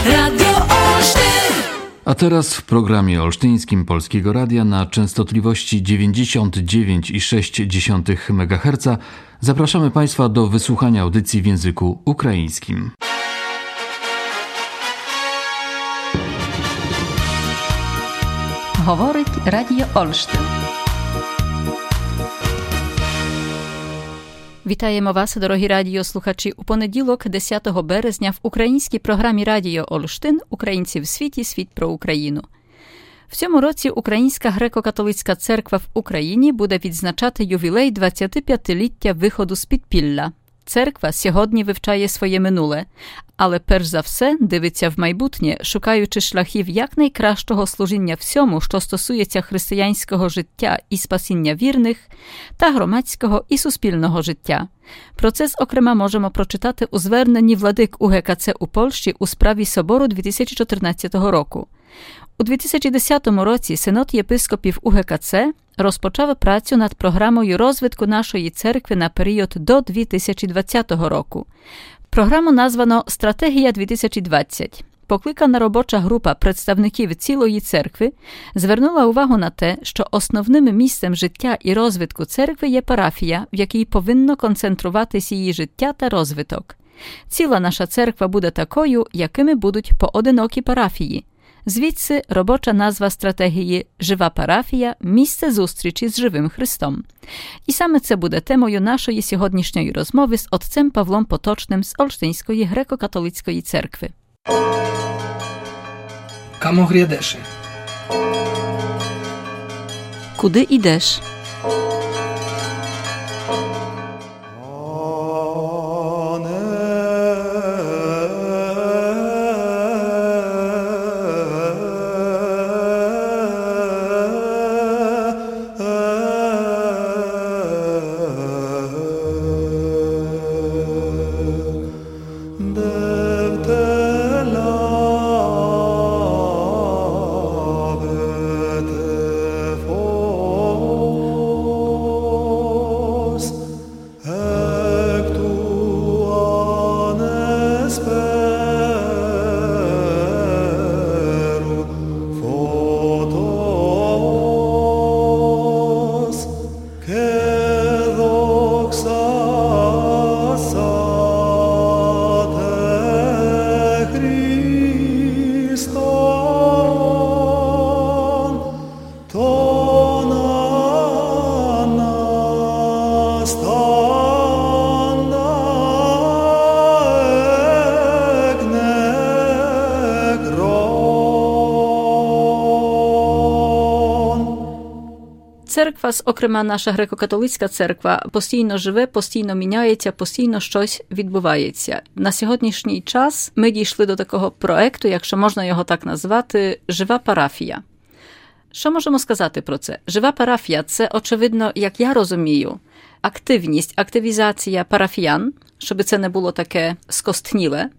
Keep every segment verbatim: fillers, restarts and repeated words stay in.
Radio Olsztyn. A teraz w programie olsztyńskim Polskiego Radia na częstotliwości dziewięćdziesiąt dziewięć i sześć dziesiątych megaherca zapraszamy Państwa do wysłuchania audycji w języku ukraińskim. Говорить Радіо Олштин. Вітаємо вас, дорогі радіослухачі, у понеділок, десятого березня, в українській програмі Радіо Олштин «Українці в світі. Світ про Україну». В цьому році Українська греко-католицька церква в Україні буде відзначати ювілей двадцятип'ятиліття виходу з підпілля. Церква сьогодні вивчає своє минуле, але перш за все дивиться в майбутнє, шукаючи шляхів якнайкращого служіння всьому, що стосується християнського життя і спасіння вірних, та громадського і суспільного життя. Про це, зокрема, можемо прочитати у зверненні владик УГКЦ у Польщі у справі Собору дві тисячі чотирнадцятого року. У дві тисячі десятому році Синод єпископів УГКЦ розпочав працю над програмою розвитку нашої церкви на період до дві тисячі двадцятого року. Програму названо «Стратегія дві тисячі двадцять». Покликана робоча група представників цілої церкви звернула увагу на те, що основним місцем життя і розвитку церкви є парафія, в якій повинно концентруватись її життя та розвиток. Ціла наша церква буде такою, якими будуть поодинокі парафії. Звідси робоча назва стратегії «Жива парафія – місце зустрічі з живим Христом». І саме це буде темою нашої сьогоднішньої розмови з отцем Павлом Поточним з Олштинської греко-католицької церкви. Камо грядеше? Куди йдеш? Церква, зокрема наша греко-католицька церква, постійно живе, постійно міняється, постійно щось відбувається. На сьогоднішній час ми дійшли до такого проекту, якщо можна його так назвати, «Жива парафія». Що можемо сказати про це? Жива парафія – це, очевидно, як я розумію, активність, активізація парафіян, щоб це не було таке скостніле.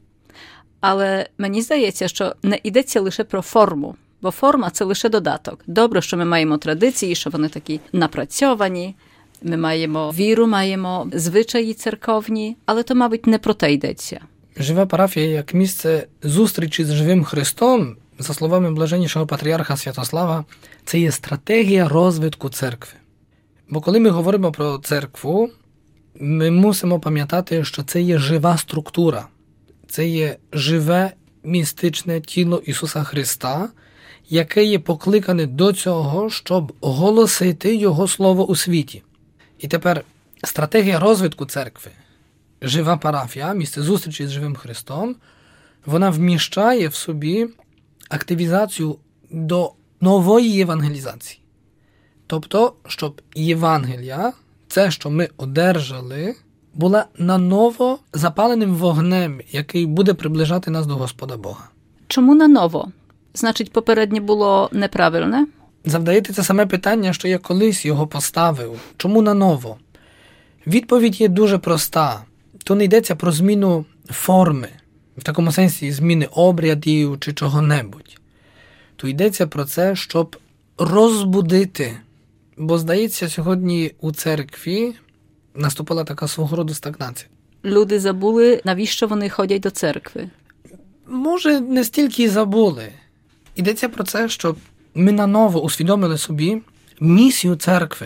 Але мені здається, що не йдеться лише про форму. Бо форма – це лише додаток. Добре, що ми маємо традиції, що вони такі напрацьовані, ми маємо віру, маємо звичаї церковні, але то, мабуть, не про те йдеться. Жива парафія як місце зустрічі з живим Христом, за словами блаженнішого патріарха Святослава, це є стратегія розвитку церкви. Бо коли ми говоримо про церкву, ми мусимо пам'ятати, що це є жива структура, це є живе містичне тіло Ісуса Христа, яке є покликане до цього, щоб оголосити Його Слово у світі. І тепер стратегія розвитку церкви, жива парафія, місце зустрічі з живим Христом, вона вміщає в собі активізацію до нової євангелізації. Тобто, щоб Євангелія, це, що ми одержали, була наново запаленим вогнем, який буде приближати нас до Господа Бога. Чому наново? Значить, попереднє було неправильне? Завдаєте це саме питання, що я колись його поставив. Чому наново? Відповідь є дуже проста. То не йдеться про зміну форми, в такому сенсі зміни обрядів чи чого-небудь. То йдеться про це, щоб розбудити. Бо, здається, сьогодні у церкві наступила така свого роду стагнація. Люди забули, навіщо вони ходять до церкви. може, не стільки забули. Йдеться про це, щоб ми наново усвідомили собі місію церкви,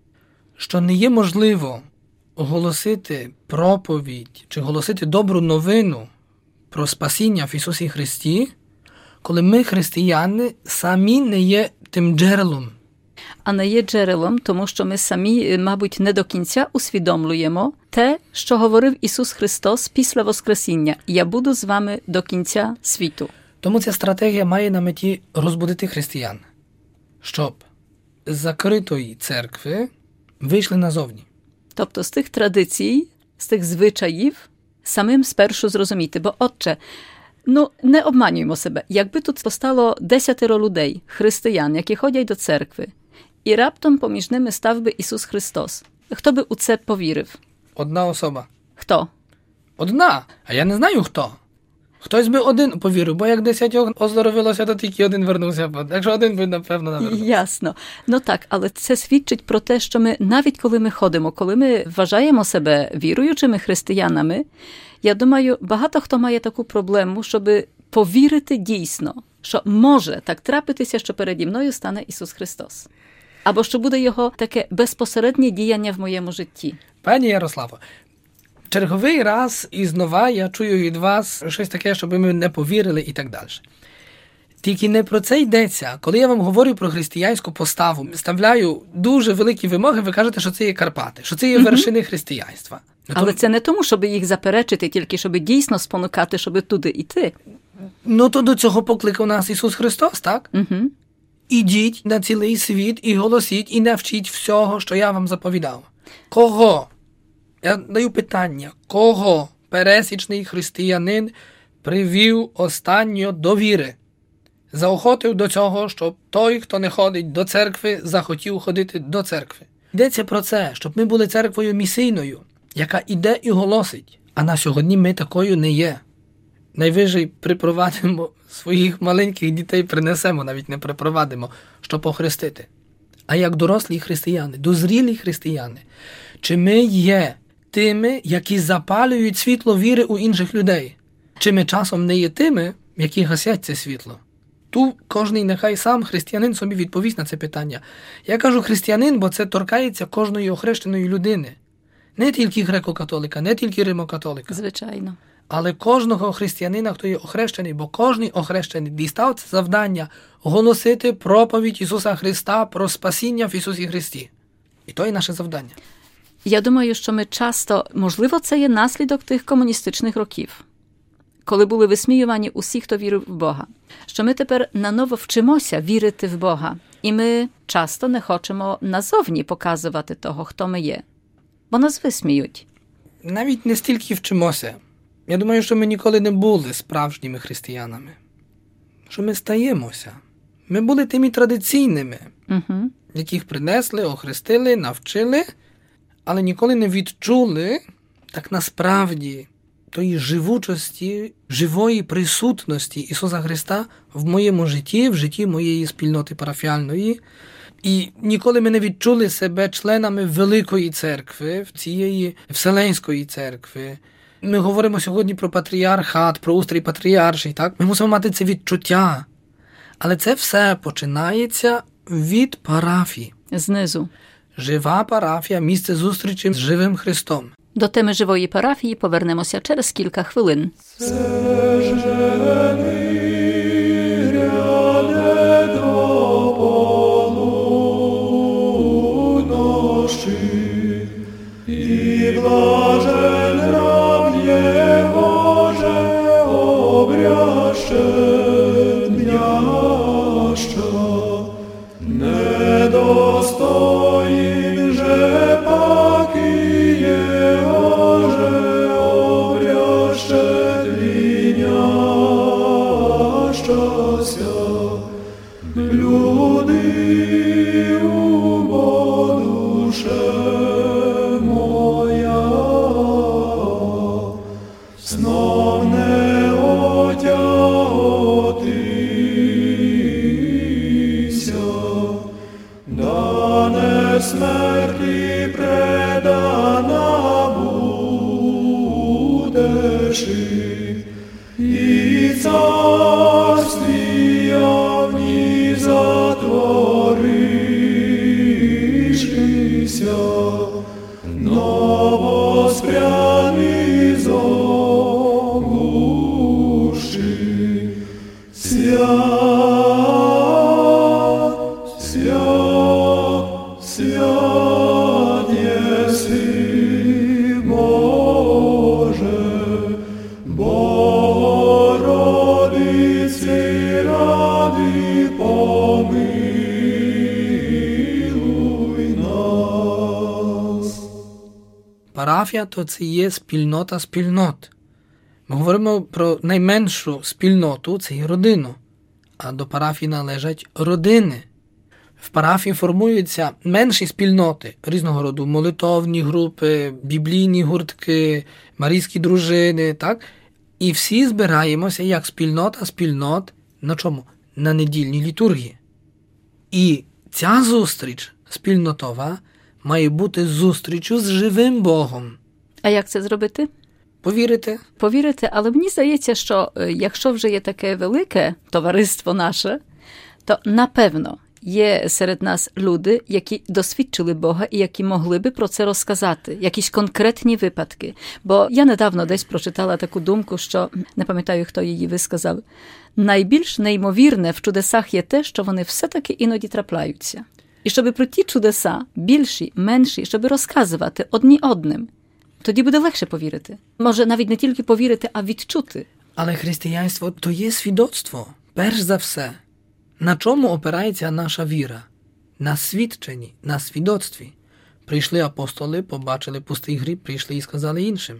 що не є можливо оголосити проповідь чи голосити добру новину про спасіння в Ісусі Христі, коли ми, християни, самі не є тим джерелом. А не є джерелом, тому що ми самі, мабуть, не до кінця усвідомлюємо те, що говорив Ісус Христос після Воскресіння. Я буду з вами до кінця світу. Тому ця стратегія має на меті розбудити християн, щоб з закритої церкви вийшли назовні. Тобто з тих традицій, з тих звичаїв самим спершу зрозуміти. Бо, отче, ну, не обманюємо себе. Якби тут постало десятеро людей, християн, які ходять до церкви, і раптом поміж ними став би Ісус Христос, хто би у це повірив? Одна особа. Хто? Одна. А я не знаю хто. Хтось би один повірив, бо як десятьох оздоровилося, то тільки один вернувся. Якщо один би, напевно, навернувся. Ясно. Ну так, але це свідчить про те, що ми, навіть коли ми ходимо, коли ми вважаємо себе віруючими християнами, я думаю, багато хто має таку проблему, щоб повірити дійсно, що може так трапитися, що переді мною стане Ісус Христос. Або що буде Його таке безпосереднє діяння в моєму житті. Пані Ярославо, черговий раз і знова я чую від вас щось таке, щоб ми не повірили і так далі. Тільки не про це йдеться. Коли я вам говорю про християнську поставу, ставляю дуже великі вимоги, ви кажете, що це є Карпати, що це є вершини християнства. Ну, Але то... це не тому, щоб їх заперечити, тільки щоб дійсно спонукати, щоб туди йти. Ну то до цього покликав нас Ісус Христос, так? Угу. Ідіть на цілий світ і голосіть, і навчіть всього, що я вам заповідав. Кого? Я даю питання. Кого пересічний християнин привів останньо до віри? Заохотив до цього, щоб той, хто не ходить до церкви, захотів ходити до церкви. Йдеться про це, щоб ми були церквою місійною, яка іде і голосить. А на сьогодні ми такою не є. Найвище припровадимо своїх маленьких дітей, принесемо, навіть не припровадимо, щоб похрестити. А як дорослі християни, дозрілі християни, чи ми є тими, які запалюють світло віри у інших людей? Чи ми часом не є тими, які гасять це світло? Ту кожний нехай сам християнин собі відповість на це питання. Я кажу християнин, бо це торкається кожної охрещеної людини. Не тільки греко-католика, не тільки римо-католика. Звичайно. Але кожного християнина, хто є охрещений, бо кожний охрещений дістав це завдання голосити проповідь Ісуса Христа про спасіння в Ісусі Христі. І то є наше завдання. Я думаю, що ми часто, можливо, це є наслідок тих комуністичних років, коли були висміювані усі, хто вірив в Бога. Що ми тепер наново вчимося вірити в Бога. І ми часто не хочемо назовні показувати того, хто ми є. Бо нас висміють. Навіть не стільки вчимося. Я думаю, що ми ніколи не були справжніми християнами. Що ми стаємося. Ми були тими традиційними, Угу. яких принесли, охрестили, навчили, але ніколи не відчули так насправді тої живучості, живої присутності Ісуса Христа в моєму житті, в житті моєї спільноти парафіальної. І ніколи ми не відчули себе членами Великої Церкви, цієї Вселенської Церкви. Ми говоримо сьогодні про патріархат, про устрій патріарший, так? Ми мусимо мати це відчуття. Але це все починається від парафії. Знизу. Жива парафія – місце зустрічі з живим Христом. До теми живої парафії повернемося через кілька хвилин. І царствия не затворившися, но воспряли зовущи. Свят, свят, свят еси, Боже, Богородице, ради помилуй нас. Парафія – то це є спільнота спільнот. Ми говоримо про найменшу спільноту – це є родину. А до парафії належать родини. В парафії формуються менші спільноти різного роду. Молитовні групи, біблійні гуртки, марійські дружини, так? І всі збираємося як спільнота спільнот на чому? На недільній літургії. І ця зустріч спільнотова має бути зустрічю з живим Богом. А як це зробити? Повірите? Повірити, але мені здається, що якщо вже є таке велике товариство наше, то напевно є серед нас люди, які досвідчили Бога і які могли би про це розказати, якісь конкретні випадки. Бо я недавно десь прочитала таку думку, що, не пам'ятаю, хто її висказав, найбільш неймовірне в чудесах є те, що вони все-таки іноді трапляються. І щоб про ті чудеса, більші, менші, щоб розказувати одні одним, тоді буде легше повірити. Може, навіть не тільки повірити, а відчути. Але християнство – то є свідоцтво, перш за все. На чому опирається наша віра? На свідченні, на свідоцтві. Прийшли апостоли, побачили пустий гріб, прийшли і сказали іншим.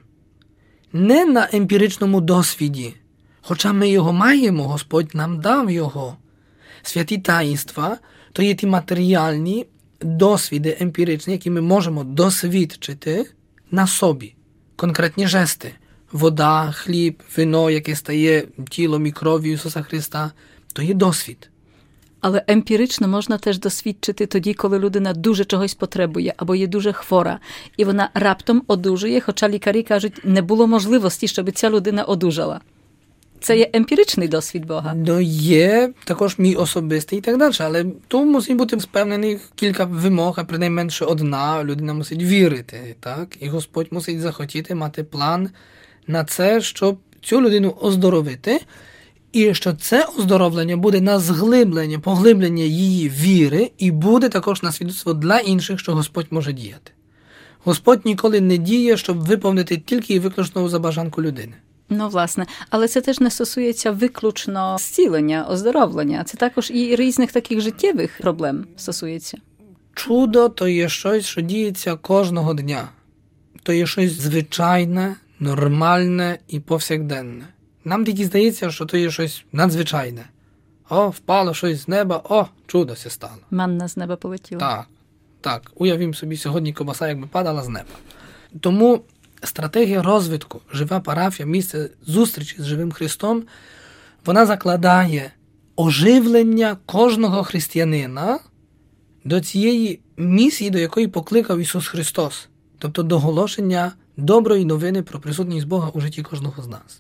Не на емпіричному досвіді. Хоча ми його маємо, Господь нам дав його. Святі таїнства – то є ті матеріальні досвіди емпіричні, які ми можемо досвідчити на собі. Конкретні жести. Вода, хліб, вино, яке стає тілом і кров'ю Ісуса Христа – то є досвід. Але емпірично можна теж досвідчити тоді, коли людина дуже чогось потребує або є дуже хвора, і вона раптом одужує, хоча лікарі кажуть, не було можливості, щоб ця людина одужала. Це є емпіричний досвід Бога. Ну, є також мій особистий і так далі, але тут мусить бути спевнений кілька вимог, а принайменше одна, людина мусить вірити, так? І Господь мусить захотіти мати план на це, щоб цю людину оздоровити, і що це оздоровлення буде на зглиблення, поглиблення її віри, і буде також на свідоцтво для інших, що Господь може діяти. Господь ніколи не діє, щоб виповнити тільки і виключно забажанку людини. Ну, власне. Але це теж не стосується виключно зцілення, оздоровлення. Це також і різних таких життєвих проблем стосується. Чудо – то є щось, що діється кожного дня. То є щось звичайне, нормальне і повсякденне. Нам тоді здається, що то є щось надзвичайне. О, впало щось з неба, о, чудо се стало. Манна з неба полетіла. Так, так. Уявім собі, сьогодні ковбаса якби падала з неба. Тому стратегія розвитку, жива парафія, місце зустрічі з живим Христом, вона закладає оживлення кожного християнина до цієї місії, до якої покликав Ісус Христос. Тобто до оголошення доброї новини про присутність Бога у житті кожного з нас.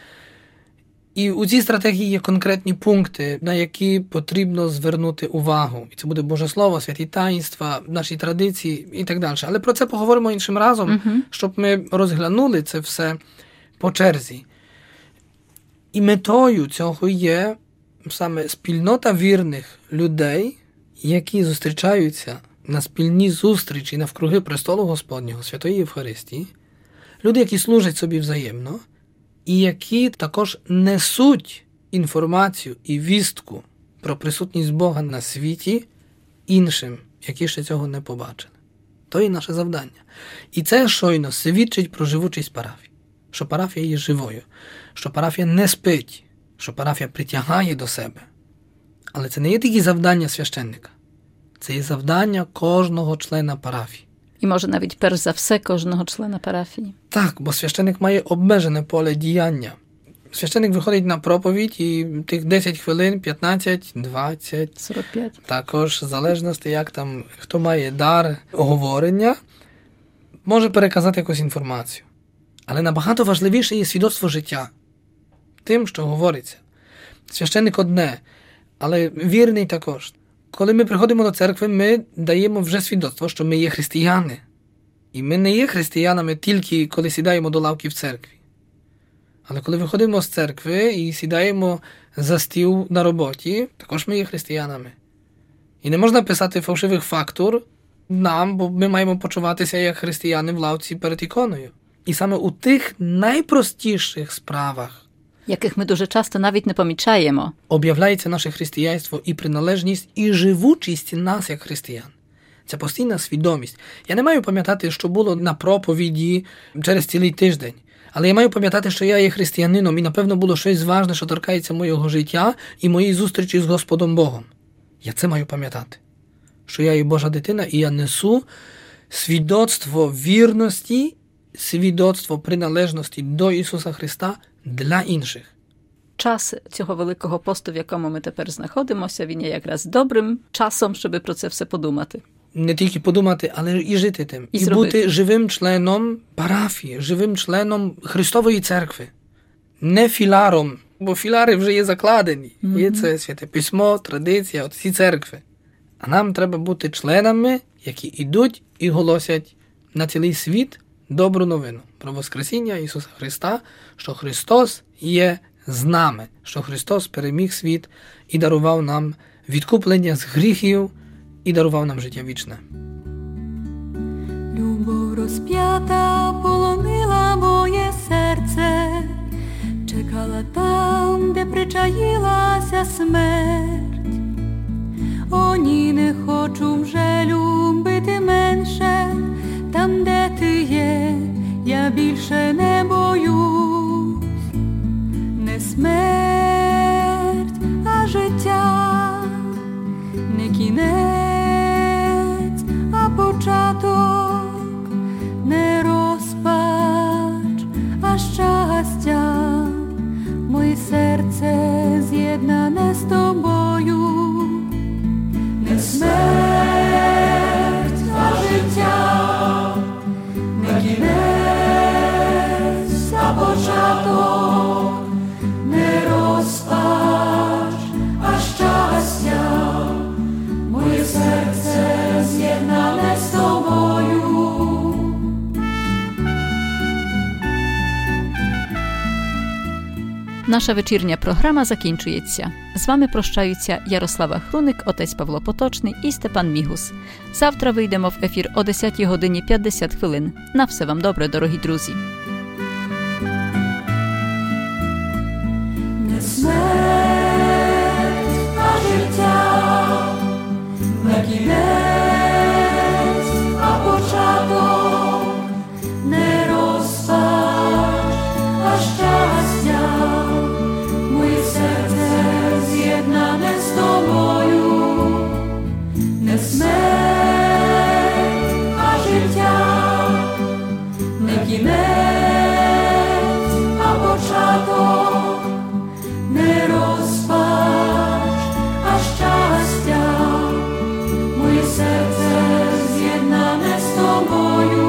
І у цій стратегії є конкретні пункти, на які потрібно звернути увагу. І це буде Боже Слово, святі таїнства, наші традиції і так далі. Але про це поговоримо іншим разом, uh-huh. щоб ми розглянули це все по черзі. І метою цього є саме спільнота вірних людей, які зустрічаються на спільні зустрічі навкруги престолу Господнього, Святої Євхаристії, люди, які служать собі взаємно, і які також несуть інформацію і вістку про присутність Бога на світі іншим, які ще цього не побачили. То є наше завдання. І це щойно свідчить про живучість парафії. Що парафія є живою, що парафія не спить, що парафія притягає до себе. Але це не є тільки завдання священника. Це є завдання кожного члена парафії. І може навіть перш за все кожного члена парафії. Так, бо священик має обмежене поле діяння. Священик виходить на проповідь і тих десять хвилин, п'ятнадцять, двадцять, сорок п'ять. Також в залежності, як там, хто має дар говорення, може переказати якусь інформацію. Але набагато важливіше є свідоцтво життя. тим, що говориться. Священник одне, але вірний також. Коли ми приходимо до церкви, ми даємо вже свідоцтво, що ми є християни. І ми не є християнами тільки, коли сідаємо до лавки в церкві. Але коли виходимо з церкви і сідаємо за стіл на роботі, також ми є християнами. І не можна писати фальшивих фактур нам, бо ми маємо почуватися як християни в лавці перед іконою. І саме у тих найпростіших справах, яких ми дуже часто навіть не помічаємо, об'являється наше християнство і приналежність, і живучість нас як християн. Це постійна свідомість. Я не маю пам'ятати, що було на проповіді через цілий тиждень. Але я маю пам'ятати, що я є християнином, і, напевно, було щось важне, що торкається моєго життя і моєї зустрічі з Господом Богом. Я це маю пам'ятати. Що я є Божа дитина, і я несу свідоцтво вірності, свідоцтво приналежності до Ісуса Христа для інших. Час цього Великого посту, в якому ми тепер знаходимося, він є якраз добрим часом, щоб про це все подумати. Не тільки подумати, але і жити тим. І, і бути живим членом парафії, живим членом Христової церкви. Не філаром, бо філари вже є закладені. Mm-hmm. Є це Святе Письмо, традиція, от ці церкви. А нам треба бути членами, які йдуть і голосять на цілий світ добру новину про Воскресіння Ісуса Христа, що Христос є з нами, що Христос переміг світ і дарував нам відкуплення з гріхів, і дарував нам життя вічне. Любов розп'ята полонила моє серце, чекала там, де причаїлася смерть. О, ні, не хочу вже любити менше, там, де ти є, я більше не боюсь. Не смерть, а життя, не кінець, початок, не розпач, а щастя, моє серце з'єднане з тобою. Не смерть, а життя, не кінець, а початок, не розпач, а щастя, моє серце з'єднане з тобою. Наша вечірня програма закінчується. З вами прощаються Ярослава Хруник, отець Павло Поточний і Степан Мігус. Завтра вийдемо в ефір о десятій годині п'ятдесят хвилин. На все вам добре, дорогі друзі. Не смерть, а життя, не кінець, а початок, не розпач, а щастя, моє серце з'єднане з тобою. Не смерть, а життя, не кінець, а початок, не розпач, а щастя, моє серце з'єднане з тобою.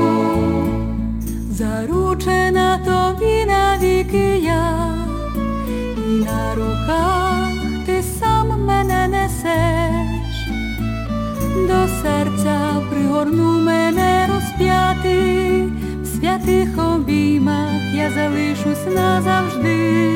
Заручена тобі навіки я, і на руках ти сам мене несеш. До серця пригорну мене розп'ятий, в святих обіймах я залишусь назавжди.